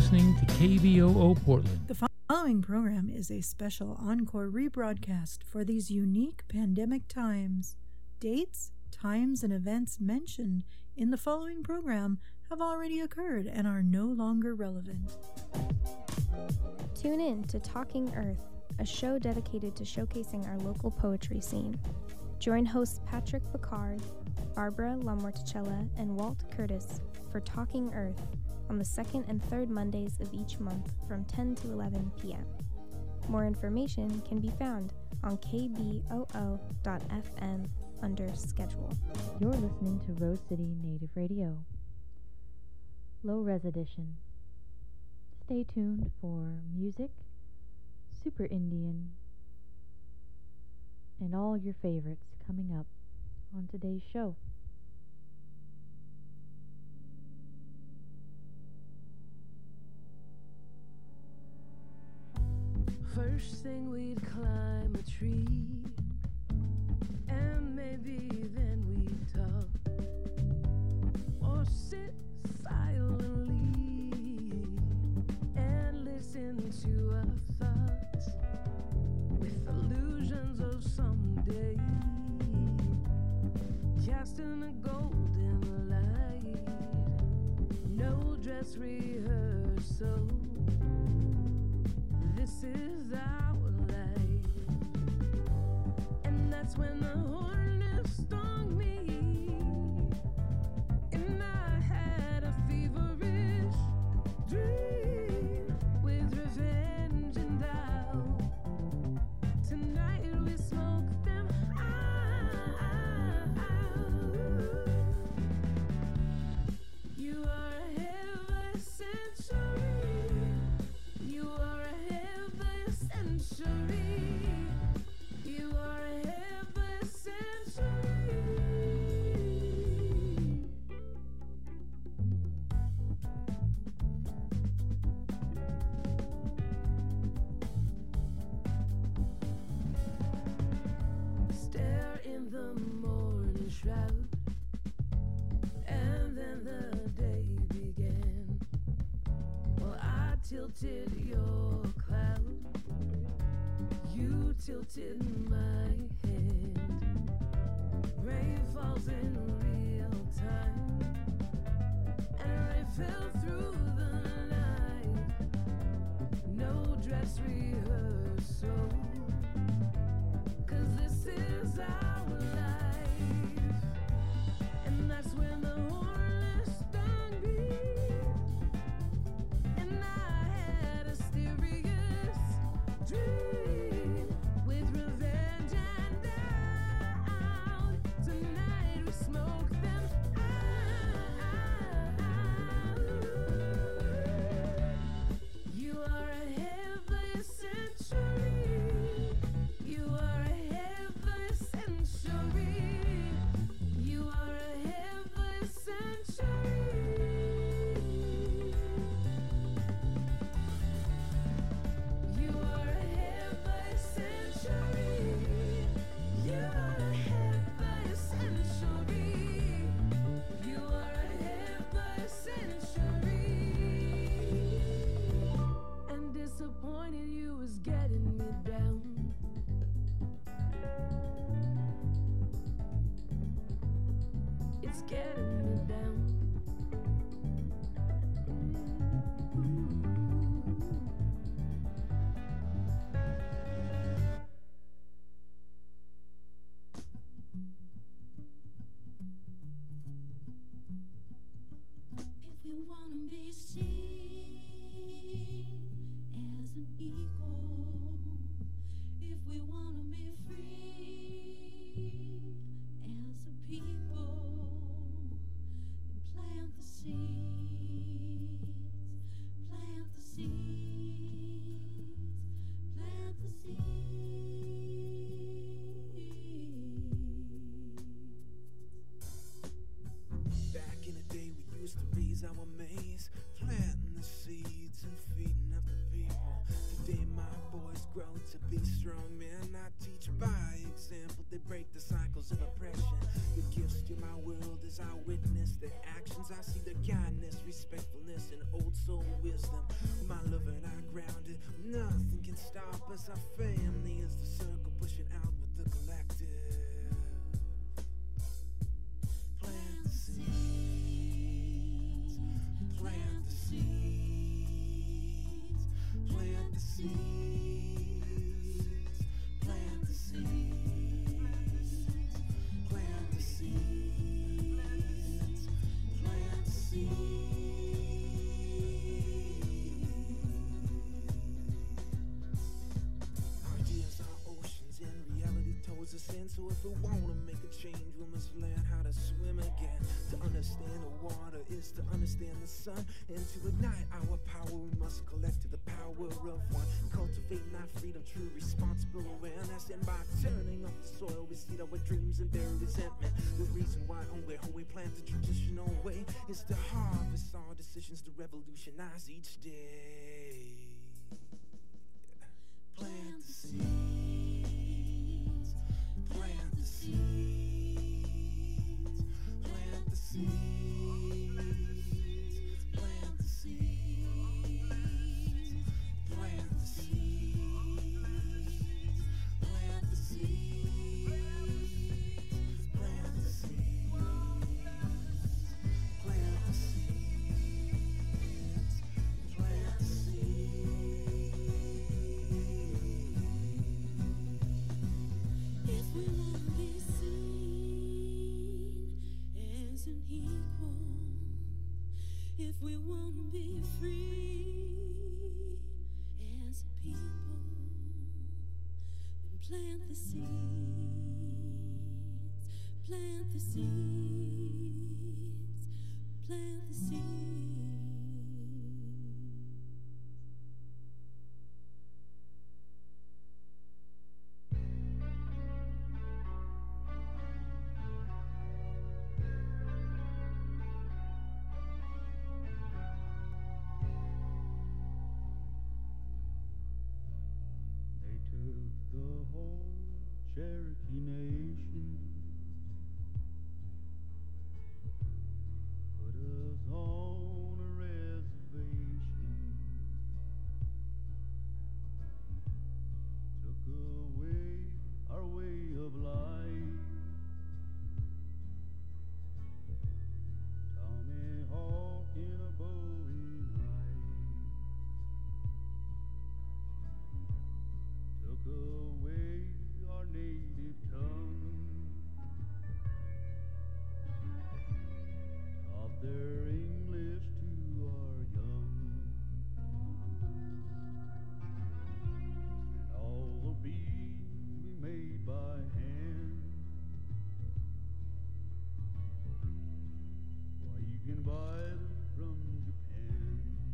listening to KBOO Portland. The following program is a special encore rebroadcast for these unique pandemic times. Dates, times, and events mentioned in the following program have already occurred and are no longer relevant. Tune in to Talking Earth, a show dedicated to showcasing our local poetry scene. Join hosts Patrick Picard, Barbara LaMorticella, and Walt Curtis for Talking Earth on the second and third Mondays of each month from 10 to 11 p.m. More information can be found on kboo.fm under Schedule. You're listening to Rose City Native Radio, Low Res Edition. Stay tuned for music, Super Indian, and all your favorites coming up on today's show. First thing we'd climb a tree, and maybe then we'd talk, or sit silently and listen to our thoughts with illusions of someday, casting a golden light. No dress rehearsal, this is our life. And that's when the hornet stung me, and I had a feverish dream with revenge and doubt. Tonight we smoke them out. You are a heavy century. You are a heavy century. You are a heavy century. Stare in the morning shroud, and then the day began. Well, I tilted your cloud, you tilted my hand. Rain falls in real time, and rain fell through the night. No dress rehearsal, 'cause this is our life. And that's when the hornet stung me, and I had a mysterious dream with revenge and doubt. Tonight we smoke them out. You are a heavy century. You are a heavy century. You are a heavy century. You are a heavy century. You are a heavy century. You are a heavy century. And disappointing you is getting me down. It's getting me down. If we wanna be seen as an equal, if we wanna be free as a people, then plant the seeds, plant the seeds, plant the seeds. Back in the day, we used to raise our maize, planting the seeds and feeding up the people. Today, my boys grow to be strong men. I teach by example, they break the cycles of oppression. The gifts to my world as I witness their actions. I see the kindness, respectfulness, and old soul wisdom. My love and I grounded. Nothing can stop us. Our family is the circle pushing out with the collective. Plant the seeds. Plant the seeds. Plant the seeds. Plant the seeds. Plant the seeds. Plant the seeds. So if we wanna make a change, we must learn how to swim again. To understand the water is to understand the sun, and to ignite our power we must collect to the power of one. Cultivating our freedom, true responsible awareness, and by turning up the soil we seed our dreams and bury resentment. The reason why how we plant the traditional way is to harvest our decisions to revolutionize each day. Plant the seeds. Plant the seeds. Plant the seeds. Plant the seeds. Plant the seeds. Plant the seeds. Plant the seeds. Plant the seeds. Plant the seeds. If we want to be seen as an equal, if we want to be free as a people, then plant the seeds, plant the seeds, plant the seeds. They took the whole Cherokee Nation, put us on a reservation, took away our way of life. Tomahawk in a Bowie knife, took away our native tongue, taught their English to our young, and all the beads we made by hand. Why, you can buy them from Japan.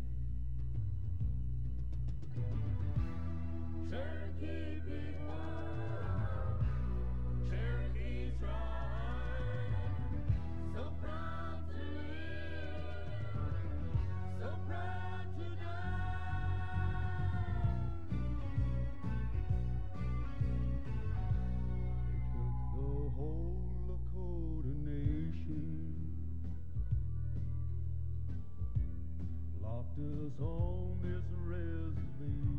Cherokee people, Cherokee's right, so proud to live, so proud to die. They took the whole Lakota nation, locked us on this reservation.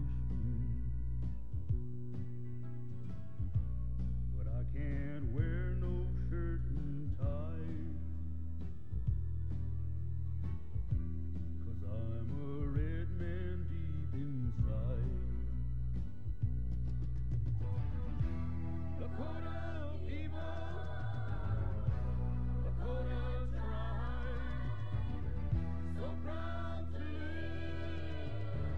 But I can't wear no shirt and tie, 'cause I'm a red man deep inside. Lakota people, Lakota tribe, so proud to live,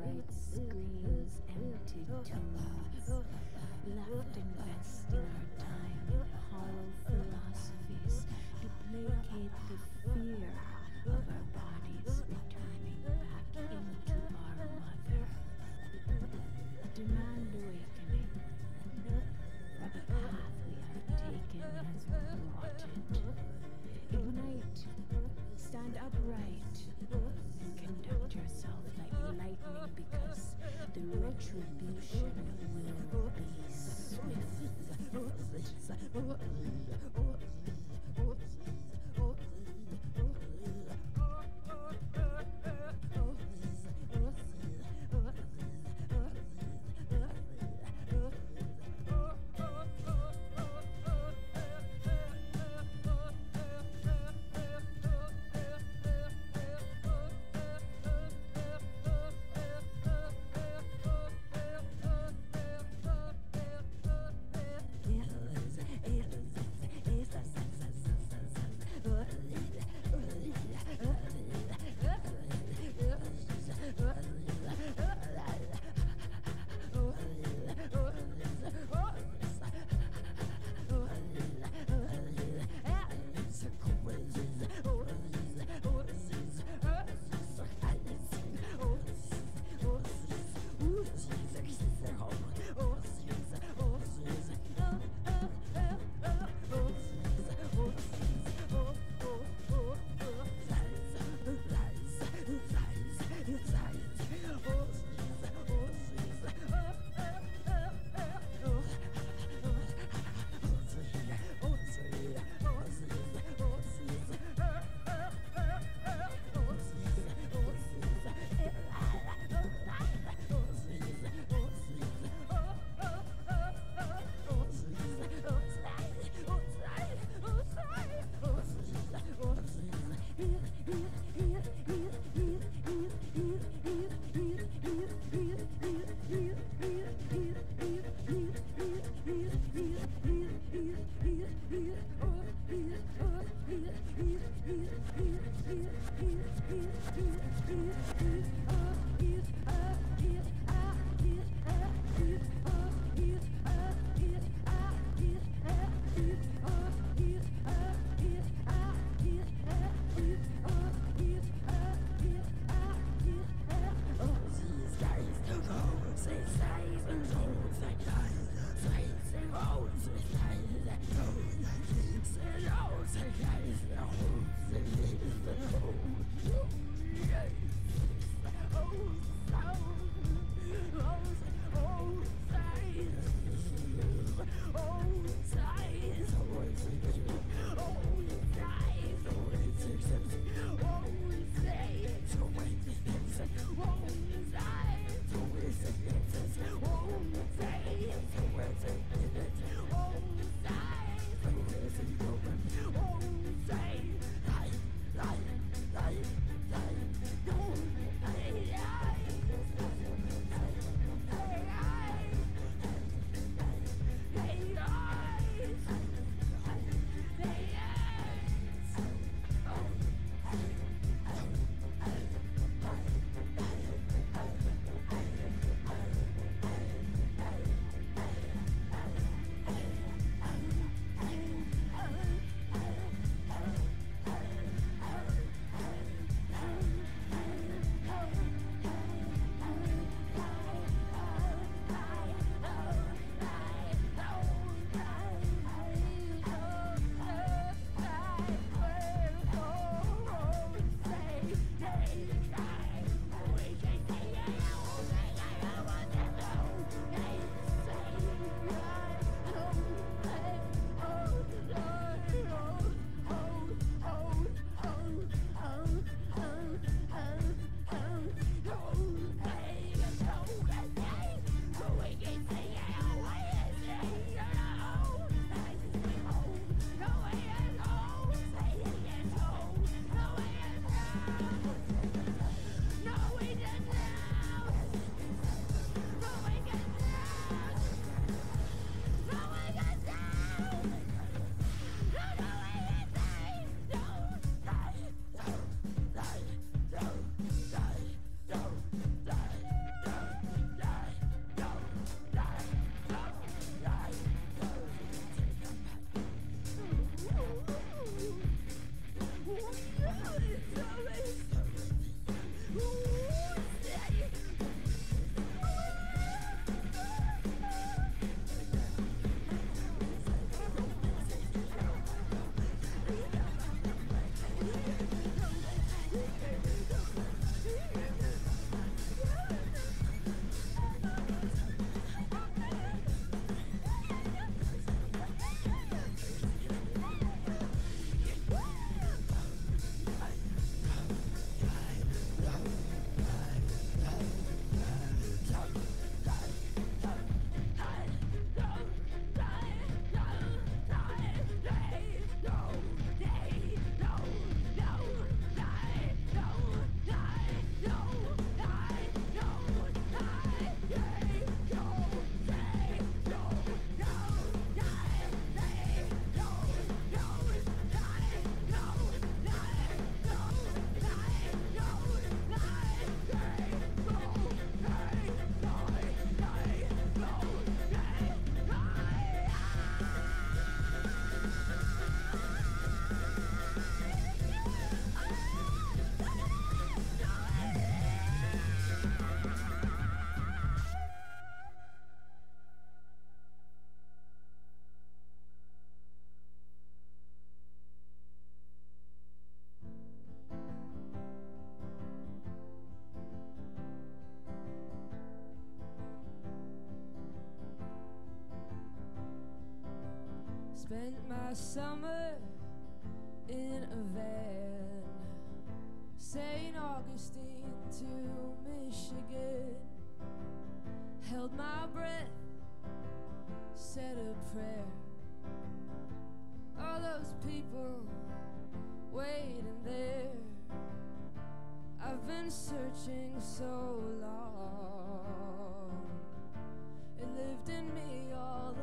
bright screens, empty tombs, left investing our time in hollow philosophies to placate the fear of our bodies returning back into our mother. Demand awakening, for the path we have taken has brought it. Ignite, stand upright, and conduct yourself like lightning, because the retribution will be swift. summer in a van, St. Augustine to Michigan. Held my breath, said a prayer. All those people waiting there. I've been searching so long. It lived in me all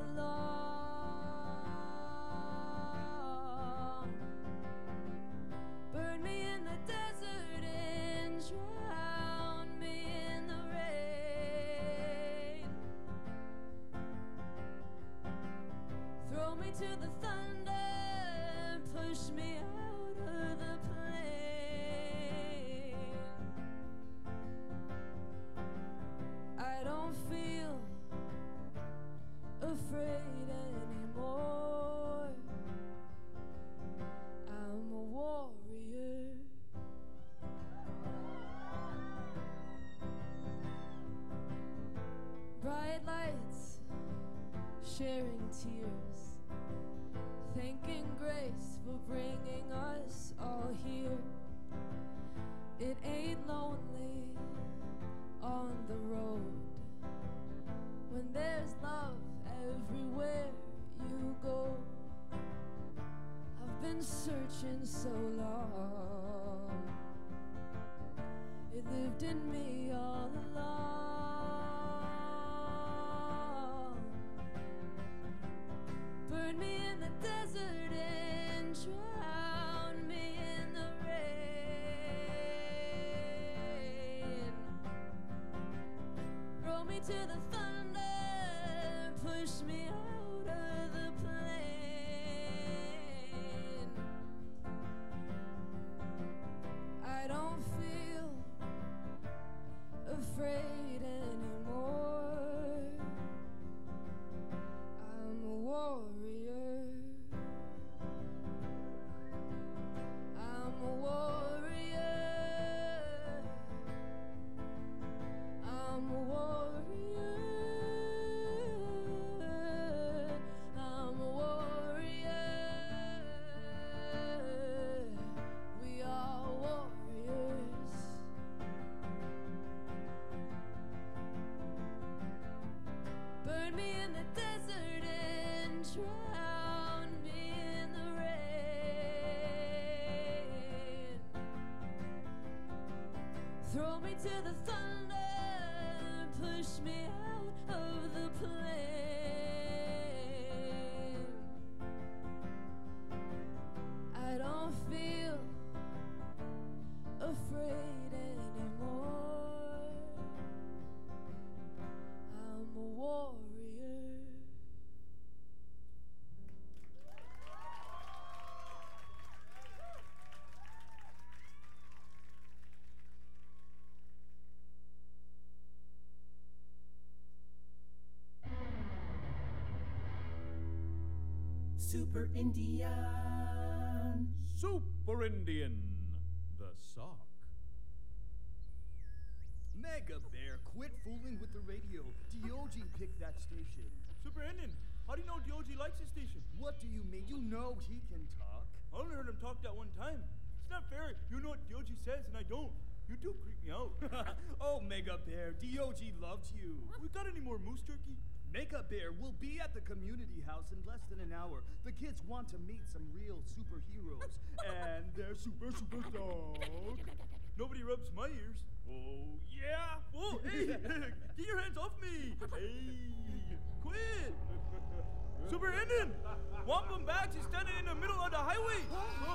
along. Burn me in the desert and drown me in the rain. Throw me to the thunder and push me out of the plane. I don't feel afraid anymore. I'm a warrior. Bright lights, sharing tears, thanking grace for bringing us all here. It ain't lonely on the road when there's love everywhere you go. I've been searching so long. It lived in me all along. Burn me in the desert and drown me in the rain. Roll me to the thunder, push me out of the plane. I don't feel afraid anymore. I'm a warrior. I'm a warrior. I'm a warrior. I'm a warrior. We are warriors. Burn me in the desert and drown me in the rain. Throw me to the thunder, push me out of the plane. I don't feel afraid anymore. I'm a warrior. Super Indian. Super Indian, the sock. Mega Bear, quit fooling with the radio. Diogi picked that station. Super Indian, how do you know Diogi likes his station? What do you mean? You know he can talk. I only heard him talk that one time. It's not fair. You know what Diogi says and I don't. You do creep me out. Oh, Mega Bear, Diogi loved you. We got any more moose turkey? Mega Bear will be at the community house in less than an hour. The kids want to meet some real superheroes. And they're superstars. Nobody rubs my ears. Oh, yeah? Whoa, hey, get your hands off me. Hey, quit. Super Indian, Wampum Bags is standing in the middle of the highway.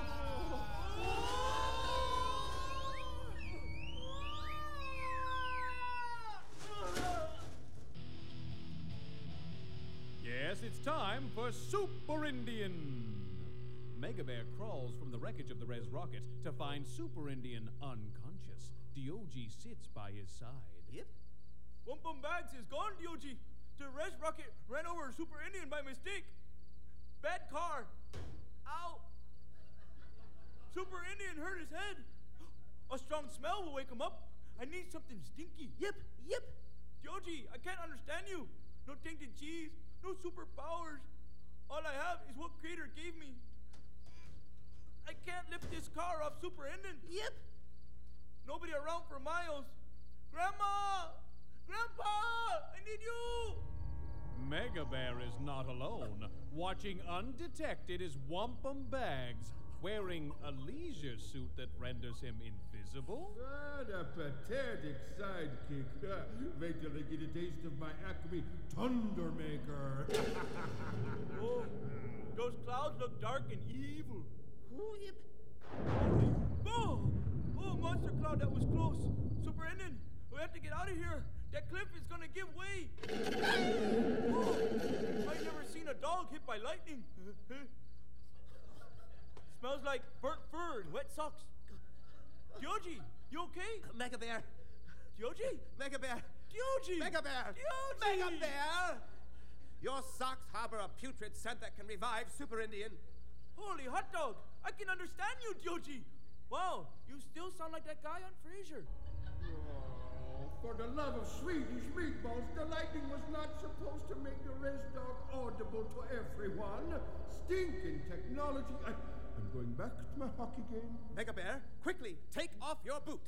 Yes, it's time for Super Indian. Mega Bear crawls from the wreckage of the Res Rocket to find Super Indian unconscious. Diogi sits by his side. Yep. Wampum Bags is gone, Diogi. The Res Rocket ran over Super Indian by mistake. Bad car. Ow. Super Indian hurt his head. A strong smell will wake him up. I need something stinky. Yep. Diogi, I can't understand you. No tainted cheese, no superpowers. All I have is what Creator gave me. I can't lift this car off Super Indian. Yep. Nobody around for miles. Grandma! Grandpa! I need you! Mega Bear is not alone. Watching undetected is Wampum Bags, wearing a leisure suit that renders him invisible. What a pathetic sidekick. Wait till I get a taste of my Acme Thundermaker. Oh, those clouds look dark and evil. Yep. Oh, monster cloud, that was close. Super Indian, we have to get out of here. That cliff is gonna give way. Oh, I've never seen a dog hit by lightning. Smells like burnt fur and wet socks. Dioji, you okay? Mega Bear. Dioji? Mega Bear. Dioji! Mega Bear. Dioji! Mega Bear! Your socks harbor a putrid scent that can revive Super Indian. Holy hot dog! I can understand you, Dioji! Wow, you still sound like that guy on Frasier. Oh, for the love of Swedish meatballs, the lightning was not supposed to make the Res Dog audible to everyone. Stinking technology. I'm going back to my hockey game. Mega Bear, quickly, take off your boot.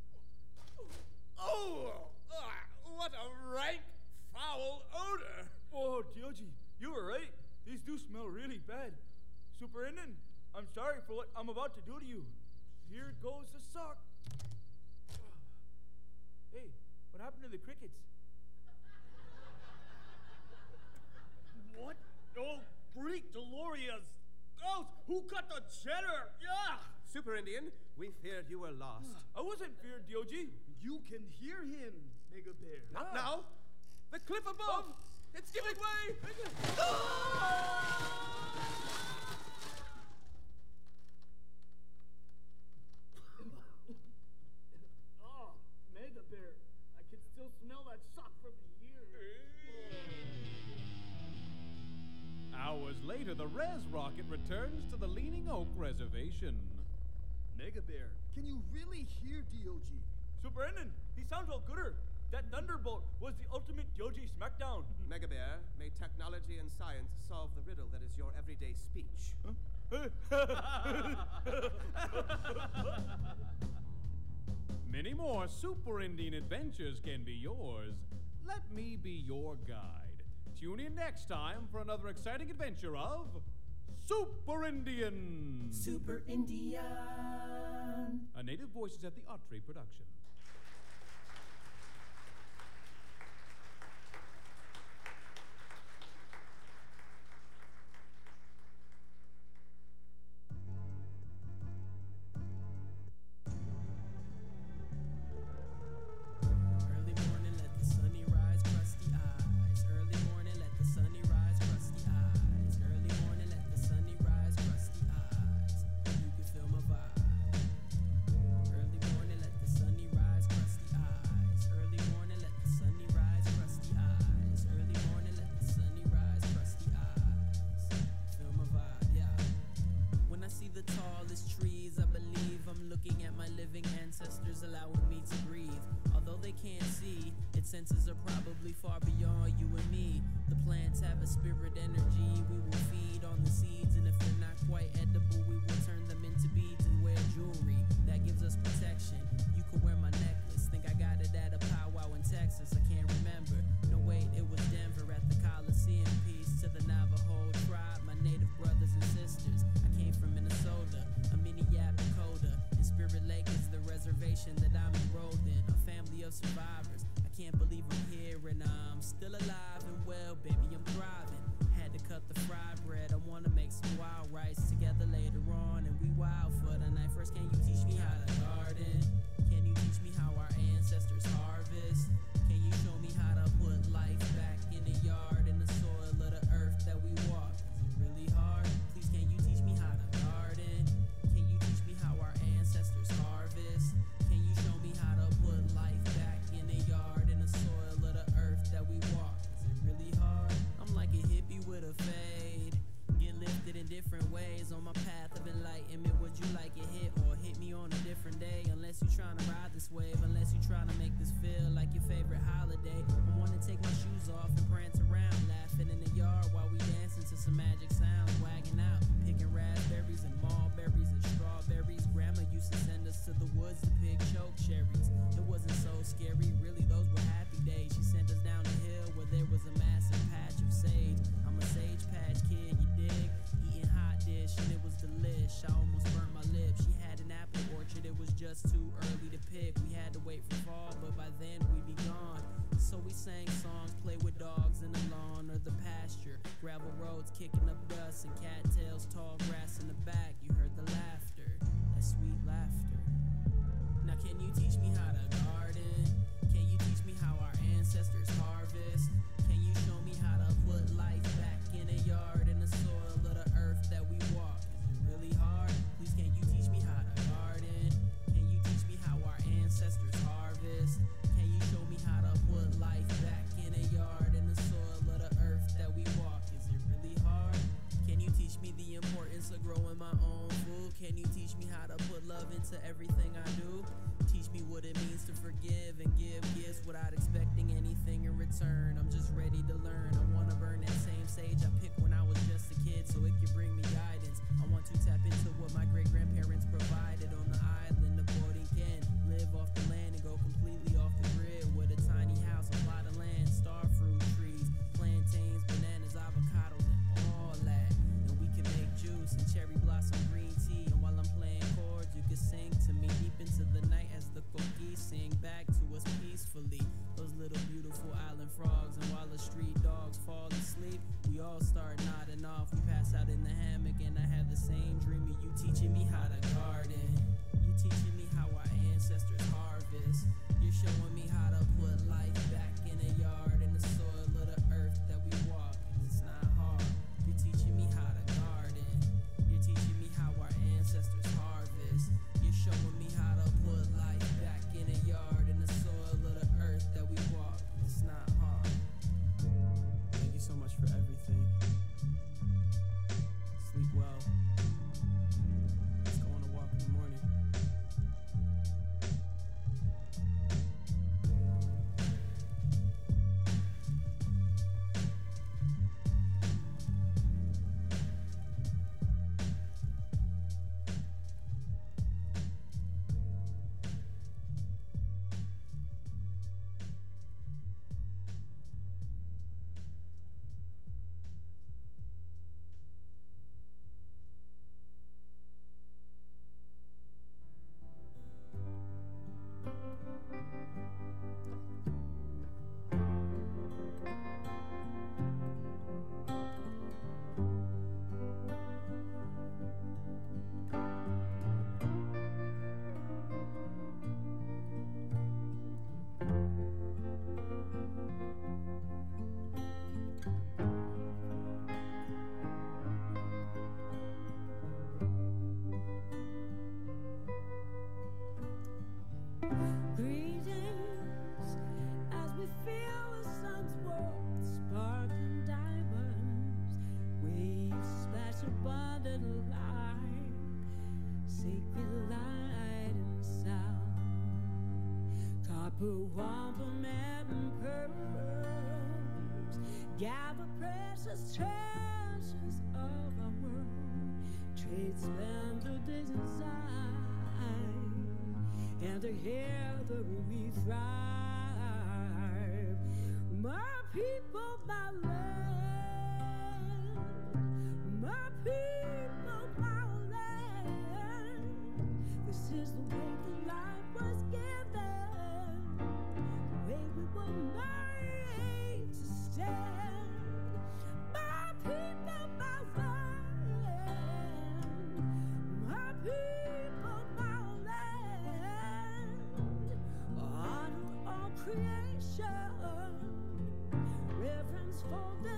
Oh, what a rank, foul odor. Oh, Dioji, you were right. These do smell really bad. Super Indian, I'm sorry for what I'm about to do to you. Here goes the sock. Hey, what happened to the crickets? What? Oh, Greek Delorious! Ghost! Who cut the cheddar? Yeah! Super Indian, we feared you were lost. I wasn't feared, Dioji. You can hear him, Mega Bear. Not now. The cliff above. It's giving way. Oh, Mega Bear. I can still smell that sock from here. Hours later, the Res Rocket returns to the Leaning Oak Reservation. Mega Bear, can you really hear Dioji? Super Indian, he sounds all gooder. That thunderbolt was the ultimate Dioji smackdown. Mega Bear, may technology and science solve the riddle that is your everyday speech. Many more Super Indian adventures can be yours. Let me be your guide. Tune in next time for another exciting adventure of Super Indian. Super Indian. A Native Voices at the Autry production. Senses are probably far beyond you and me. The plants have a spirit energy. We will feed on the seeds, and if they're not quite edible, we will turn them into beads and wear jewelry that gives us protection. You could wear my necklace. Think I got it at a powwow in Texas. I can't remember. No, wait, it was Denver at the Coliseum. Peace to the Navajo tribe, my native brothers and sisters. I came from Minnesota, a Minneapolis coda, and Spirit Lake is the reservation that I'm enrolled in. A family of survivors. Can't believe I'm here and I'm still alive and well, baby, I'm thriving. Had to cut the fried bread. I wanna make some wild rice together later on, and we wild for the night. First, can you teach me how to garden? Can you teach me how our ancestors harvest? Can you show me how to put life back in the yard, in the soil of the earth that we walk? Is it really hard? Please, can you teach me how to garden? Can you teach me how our ancestors harvest? Can you show me how to put life back in the yard, in the soil of the earth that we walk? Is it really hard? I'm like a hippie with a fade. Get lifted in different ways on my path of enlightenment. Would you like it hit or hit me on a different day? Unless you're trying to ride this wave, unless you're trying to make this feel like your favorite holiday. I wanna take my shoes off and prance around, laughing in the yard while we dancing to some magic sounds, wagging out, picking raspberries and mulberries and strawberries. Grandma used to send us to the woods to pick choke cherries. It wasn't so scary, really, those were happy days. She sent us down the hill where there was a massive patch of sage. I'm a sage patch kid, you dig? Eating hot dish and it was delish. I almost burnt my lips. She had an apple orchard, it was just too early to pick. We had to wait for fall, but by then we'd be gone. So we sang songs, played with dogs in the lawn or the pasture. Gravel roads kicking up dust and cattails, tall grass in the back. You heard the laughter, that sweet laughter. Now can you teach me how to garden? Can you teach me how our ancestors harvest? Can you show me how to put life back in a yard, in the soil of the earth that we walk? Is it really hard? Please can you teach me how to garden? Can you teach me how our ancestors harvest? Can you show me how to put life back in a yard, in the soil of the earth that we walk? Is it really hard? Can you teach me the importance of growing my own food? Can you teach me how to put love into everything I do? Teach me what it means to forgive and give gifts without expecting anything in return. I'm just ready to learn. I wanna burn that same sage I picked when I was just a kid so it can bring me guidance. I want to tap into what my great-grandparents provided on the island of Borinquen. Live off the land and go completely off the grid with a tiny house, a plot of land, starfruit trees, plantains, bananas, avocados, and all that. And we can make juice and cherry blossom green tea. And while I'm playing chords, you can sing to me deep into the night as the cookies sing back to us peacefully. Those little beautiful island frogs. And while the street dogs fall asleep, we all start nodding off. We pass out in the hammock and I have the same dream of you teaching me how to garden. You teaching me how our ancestors harvest. You're showing me how to put life back in a yard, in the soil of the earth that we walk. And it's not hard. You're teaching me how to garden. You're teaching me how our ancestors harvest. You're showing me how to put life back in a yard, in the soil of the earth that we walk. It's not hard. Thank you so much for everything. Sleep well. Let's go on a walk in the morning. Greetings as we feel the sun's warmth, sparkling diamonds, waves splash above the light, sacred light and sound, copper wampum and pearls, gather precious treasures of our world, trade splendor design. And together we thrive. My people, my land. My people, my land. This is the way that life was given. The way we were made to stand. My people, my land. My people, my land. Honor all creation, reverence for the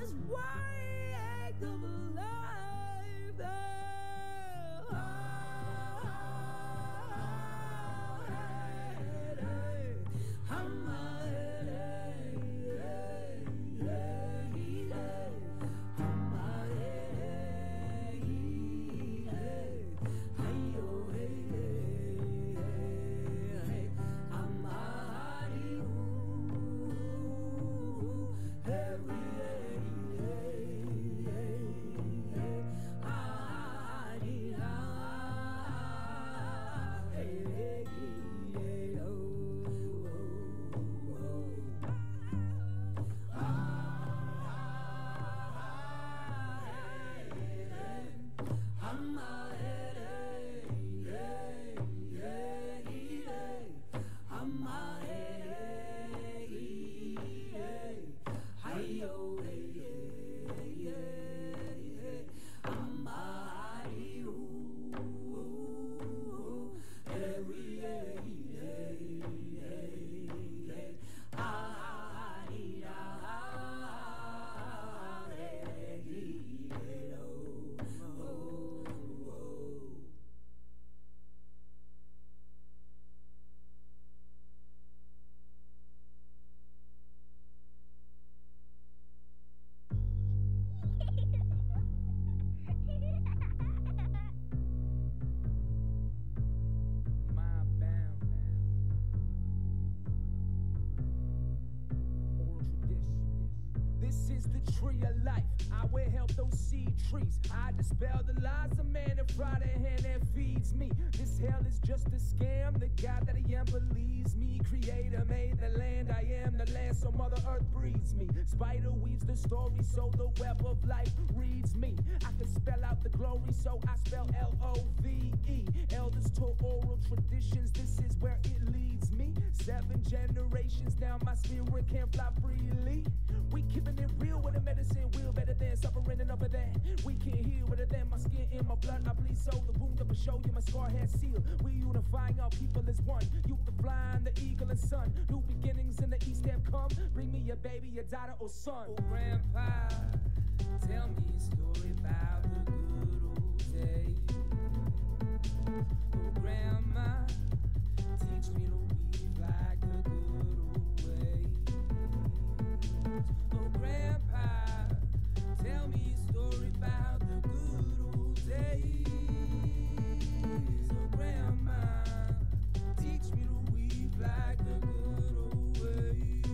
is the tree of life. I will help those seed trees. I dispel the lies of man and fry the hand that feeds me. This hell is just a scam. The God that I am believes me. Creator made the land. I am the land, so Mother Earth breeds me. Spider weaves the story, so the web of life reads me. I can spell out the glory, so I spell L-O-V-E. Elders taught oral traditions. This is where it leads me. 7 generations now, my spirit can fly freely. We keeping it real with a medicine wheel, better than suffering enough of that. We can heal better than my skin in my blood. I bleed so the wound of a show you my scar has sealed. We unifying our people as one. You the flying, the eagle and sun. New beginnings in the east have come. Bring me a baby, a daughter or son. Oh grandpa, tell me a story about the good old days. Oh grandma, teach me to weave like the good old ways. Oh grandpa, tell me a story about the good old days. Oh grandma, teach me to weave like the good old ways.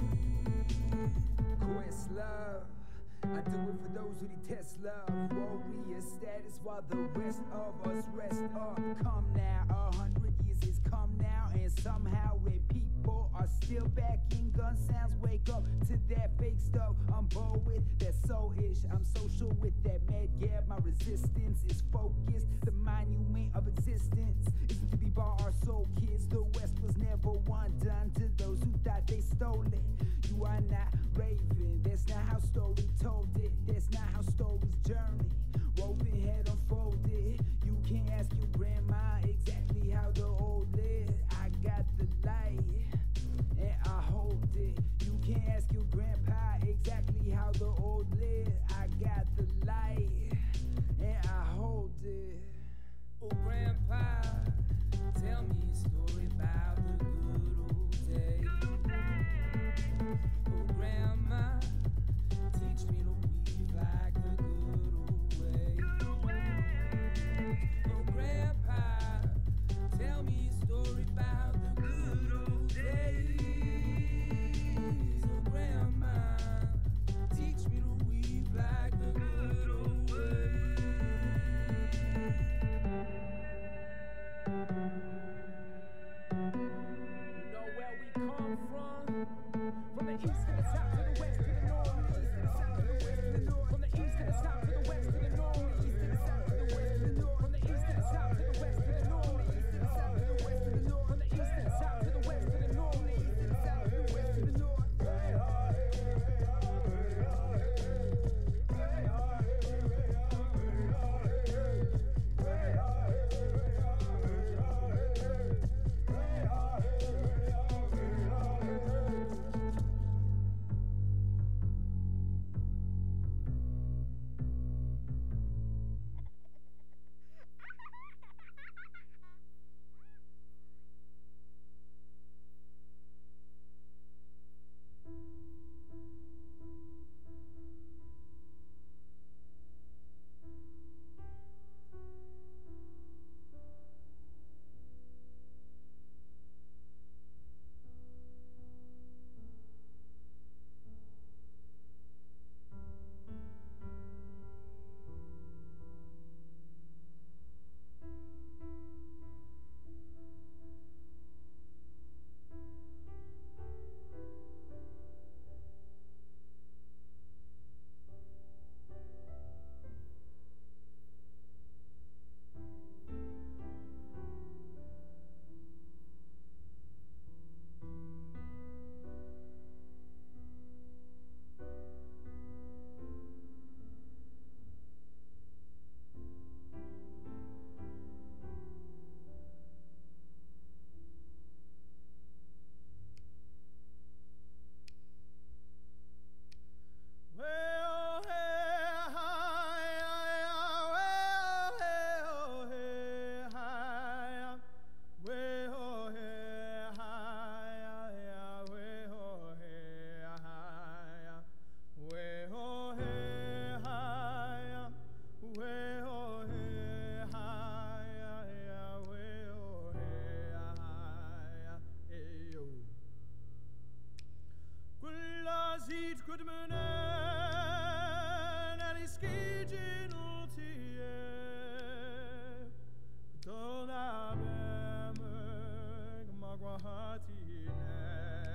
Questlove, I do it for those who detest love. Warrior status while the rest of us rest up. Come now, 100 years has come now, and somehow when people are still backing gun sounds, wake up to that fake stuff. I'm bold with that soul-ish. I'm social with that mad gab. My resistance is focused. The monument of existence isn't to be bought. Our soul kids. The West was never one done to those who thought they stole it. You are not raving. That's not how story told it. That's not how stories journey. Woven head unfolded. You can't ask your grandma exactly how the old lived. I got the light and I hold it. You can't ask your grandpa exactly how the old lived. I got the light and I hold it. Oh grandpa, tell me a story about the good old days. Oh grandma, teach me to weave like the good old ways. Oh grandpa, tell me a story about the good old days. Oh grandma, teach me to weave like the good old ways. You know where we come from the east to the south to the west to the north, from the east to the south to the west to the north, from the east to the south to the west to the north, from the east to the south to the west to the north, from the east to the south to the west to the north, from the east to the south to the west to the north, from the east to the south to the west to the north, from the east to the south to the west to the north. Sieht gut meine skijin ultie Dona bemeg magwahatine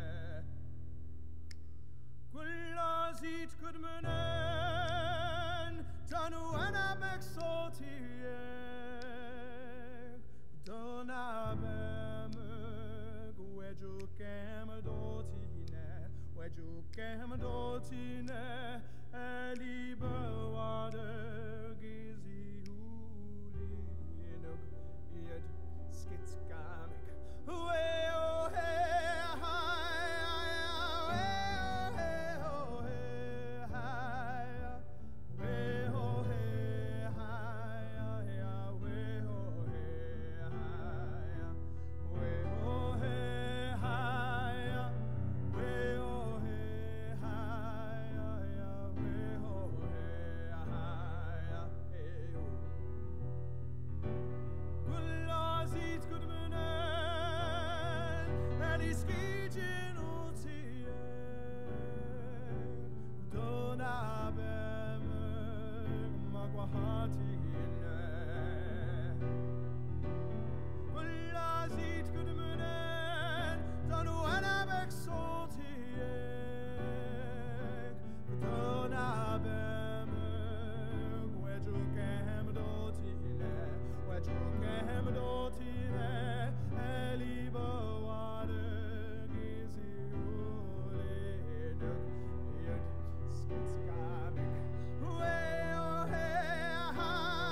Kulla zit kudmenen Tanu anabek sotie Dona bemeg wejukem dotine Elibe wader gizi hulinug Ied skitskamik Way oh hey Skitskamik. Way oh hey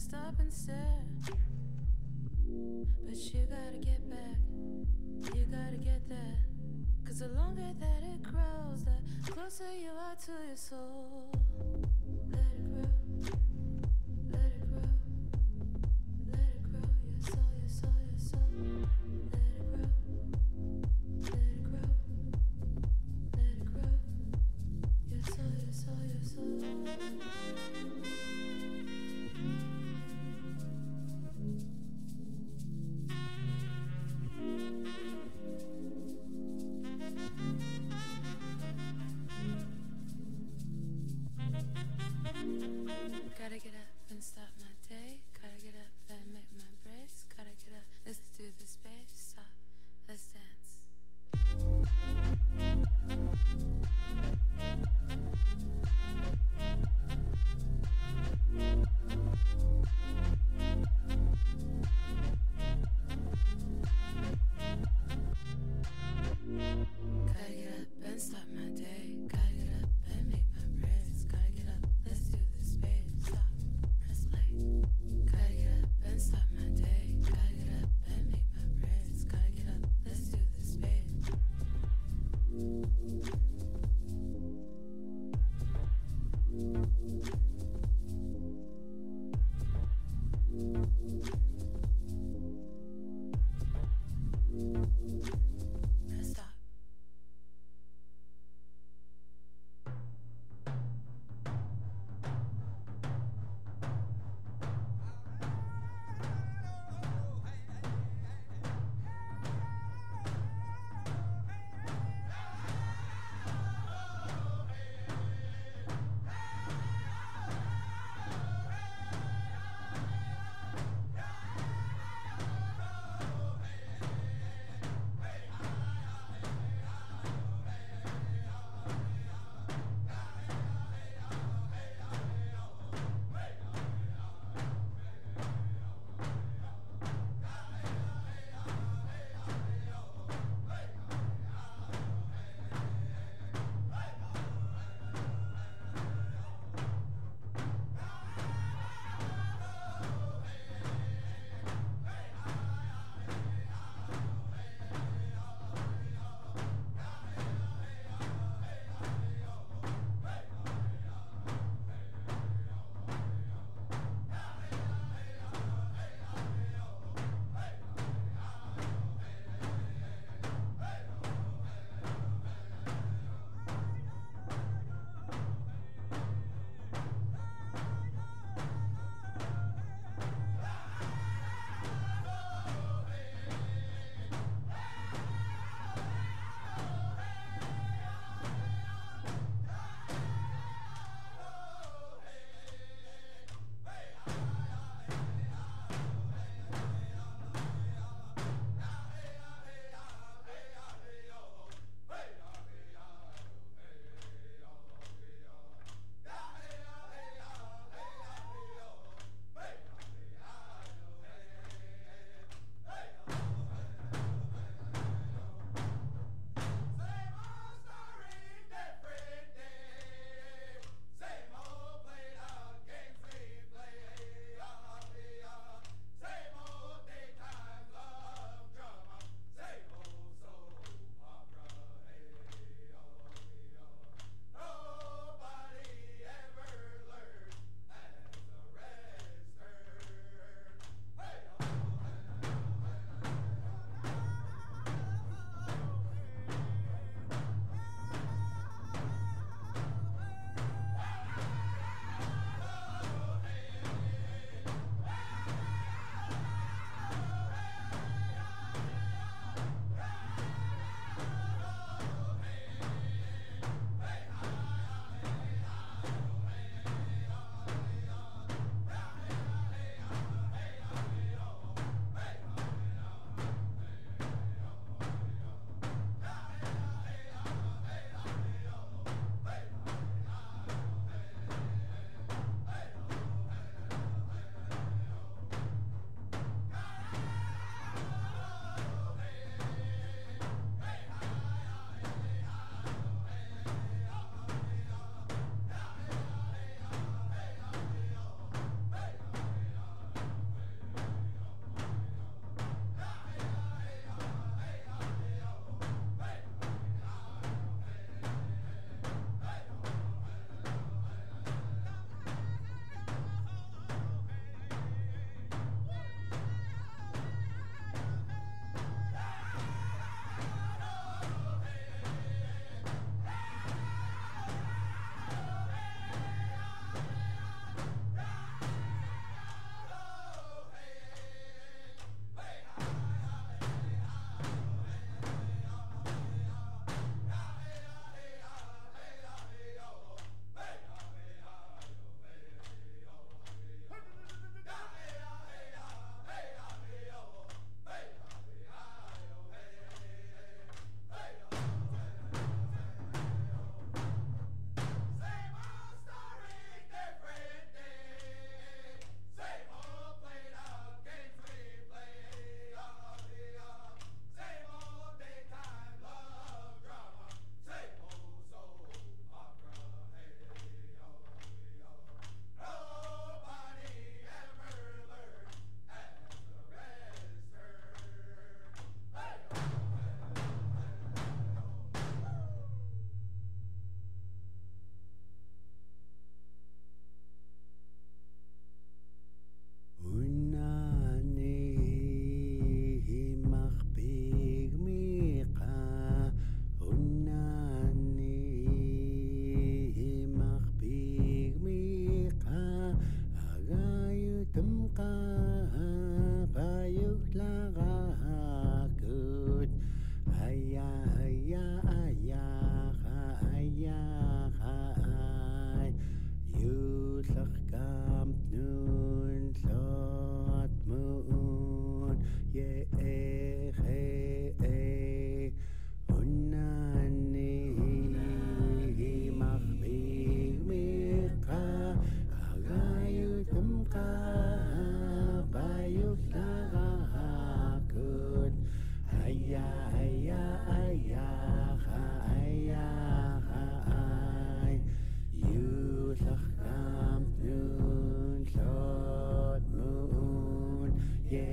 stop and stare. But you gotta get back, you gotta get that. Cause the longer that it grows, the closer you are to your soul. Let it grow, let it grow, let it grow, your soul, your soul, your soul. Let it grow, let it grow, let it grow, your soul, your soul, your soul. Gotta get up and start my day. Gotta get up and make my breaks. Gotta get up, let's do this, babe. Stop, let's dance. Gotta get up and start my day. Gotta get up and make my breaks. Gotta get up, let's do this, babe. Stop, let's play. Gotta get up and start my day. Gotta get up and make my breaks. Gotta get up, let's do this, babe. Let's stop. Yuslach nun Lot Moon Ye Unani Machbi Mika Agayu Tumka Bayuk Good Aya Aya Aya Aya Yuslach nun Lot Moon Ye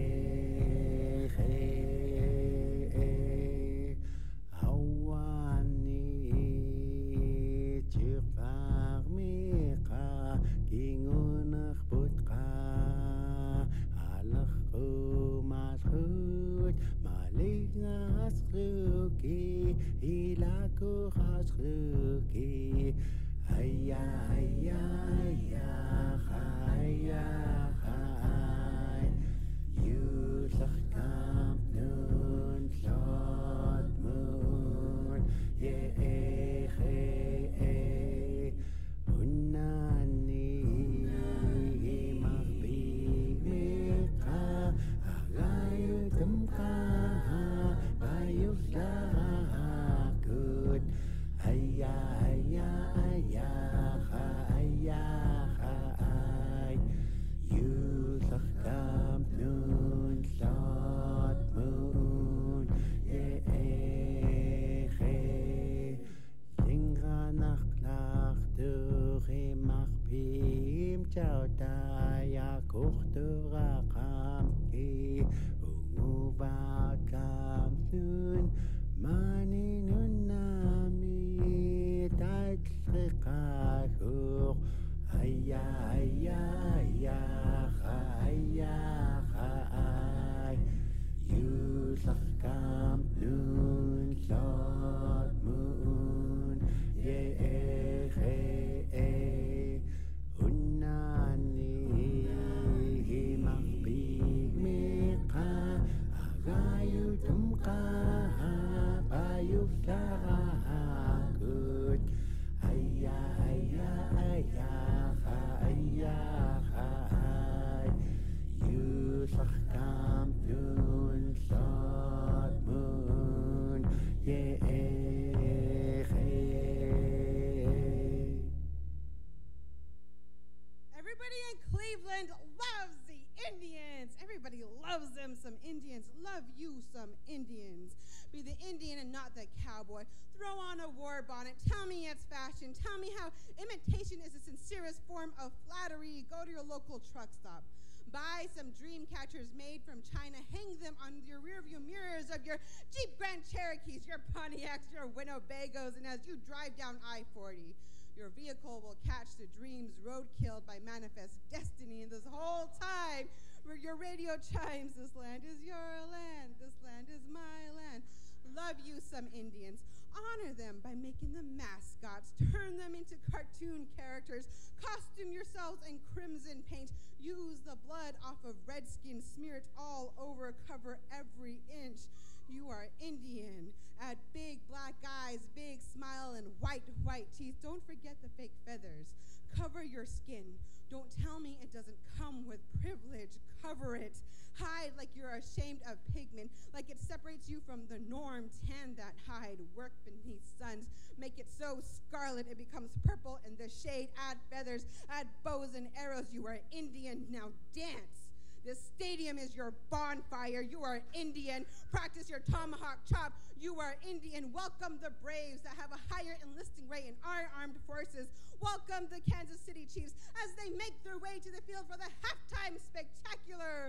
Everybody in Cleveland loves the Indians. Everybody loves them some Indians. Love you some Indians. Be the Indian and not the cowboy. Throw on a war bonnet. Tell me it's fashion. Tell me how imitation is the sincerest form of flattery. Go to your local truck stop. Buy some dream catchers made from China. Hang them on your rearview mirrors of your Jeep Grand Cherokees, your Pontiacs, your Winnebagos, and as you drive down I-40, your vehicle will catch the dreams roadkilled by manifest destiny. And this whole time, where your radio chimes, this land is your land, this land is my land. Love you some Indians. Honor them by making them mascots. Turn them into cartoon characters. Costume yourselves in crimson paint. Use the blood off of redskins. Smear it all over. Cover every inch. You are Indian. Add big black eyes, big smile, and white teeth. Don't forget the fake feathers. Cover your skin. Don't tell me it doesn't come with privilege. Cover it. Hide like you're ashamed of pigment, like it separates you from the norm. Tan that hide. Work beneath suns. Make it so scarlet it becomes purple in the shade. Add feathers, add bows and arrows. You are Indian. Now dance. This stadium is your bonfire. You are Indian. Practice your tomahawk chop. You are Indian. Welcome the Braves that have a higher enlisting rate in our armed forces. Welcome the Kansas City Chiefs as they make their way to the field for the halftime spectacular.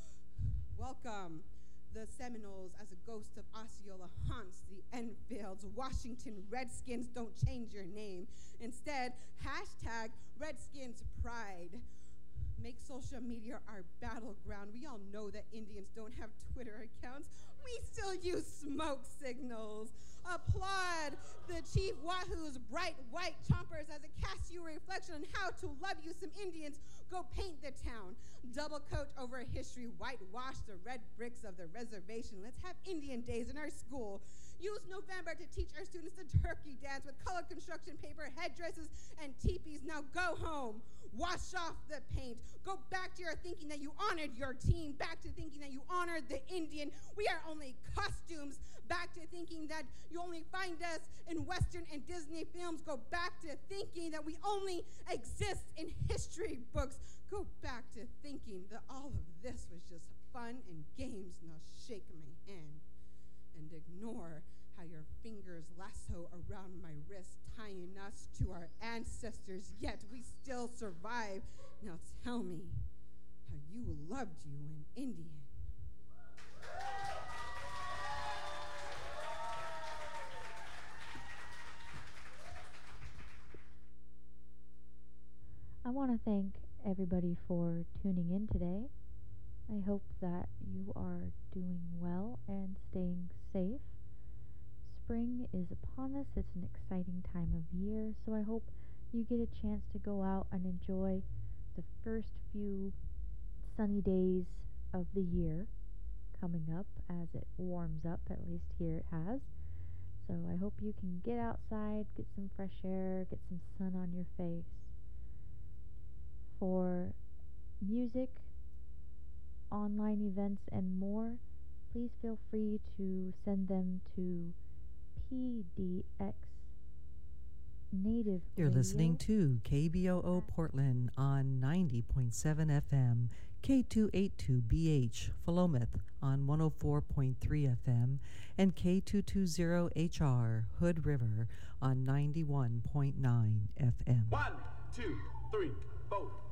Welcome the Seminoles as a ghost of Osceola haunts the Enfields. Washington Redskins, don't change your name. Instead, hashtag Redskins Pride. Make social media our battleground. We all know that Indians don't have Twitter accounts. We still use smoke signals. Applaud the Chief Wahoo's bright white chompers as it casts you a reflection on how to love you some Indians. Go paint the town. Double coat over history. Whitewash the red bricks of the reservation. Let's have Indian days in our school. Use November to teach our students the turkey dance with colored construction paper, headdresses, and teepees. Now go home. Wash off the paint. Go back to your thinking that you honored your team. Back to thinking that you honored the Indian. We are only costumes. Back to thinking that you only find us in Western and Disney films. Go back to thinking that we only exist in history books. Go back to thinking that all of this was just fun and games. Now shake my hand and ignore how your fingers lasso around my wrist, tying us to our ancestors, yet we still survive. Now tell me how you loved you an Indian. I want to thank everybody for tuning in today. I hope that you are doing well and staying safe. Spring is upon us. It's an exciting time of year, so I hope you get a chance to go out and enjoy the first few sunny days of the year coming up as it warms up, at least here it has. So I hope you can get outside, get some fresh air, get some sun on your face. For music, online events, and more, please feel free to send them to PDX Native You're Radio. listening to KBOO Portland on 90.7 FM, K282BH Philomath on 104.3 FM, and K220HR Hood River on 91.9 FM. 1, 2, 3, 4.